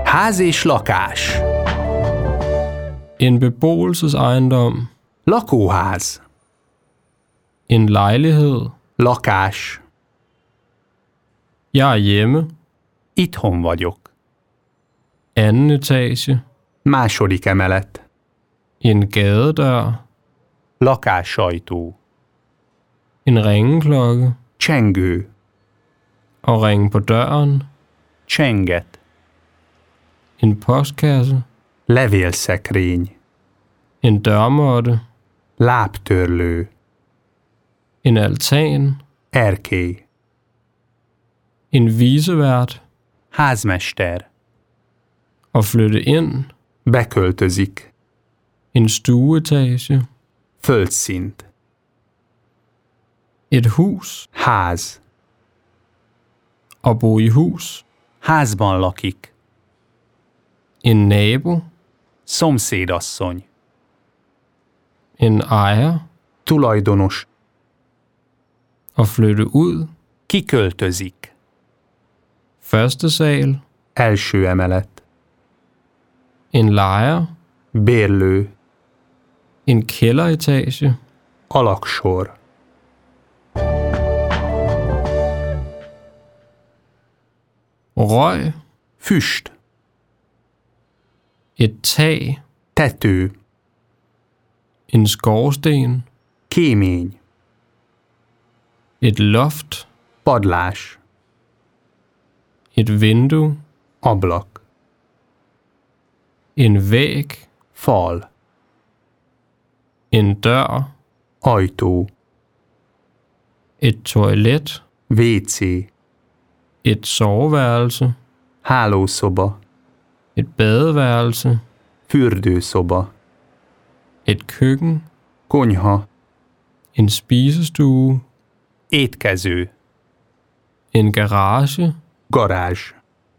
Ház és lakás. En beboelsesejendom. Lakóház. En lejlighed. Lakás. Jeg er hjemme. Itthon vagyok. Anden etage. Második emelet. En gadedør. Lakássajtó. En ringeklokke. Csengő. Og ringe på døren. Csenget. En postkasse. Levélszekrény. En dørmåtte. Lábtörlő. En altan. Erkély. En visevært. Házmester. At flytte ind. Beköltözik. En stueetage. Földszint. Et hus. Ház. At bo i hus. Házban lakik. En nabo. Szomszédasszony. En ejer. Tulajdonos. At flytte ud. Kiköltözik. Første sal. Első emelet. En lejer. Bérlő. En kælderetage. Alaksor. Røg. Füst. Et tag. Tető. En skorsten. Kémény. Et loft. Padlás. Et vindue. Ablak. En væg. Fal. En dør. Ajtó. Et toilet. WC. Et soveværelse. Hálószoba. Et badeværelse. Fürdőszoba. Et køkken. Konyha. En spisestue. Étkező. En garage. Garázs.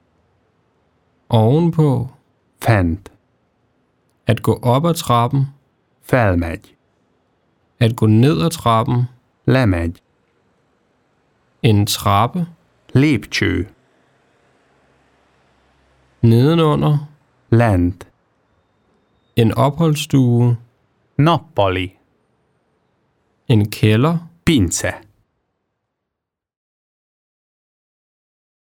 Ovenpå. Fent. At gå op ad trappen. Felmegy. At gå ned ad trappen. Lemegy. En trappe. Lépcső. Nedenunder. Lent. En opholdsstue. Nappali. En kælder. Pince.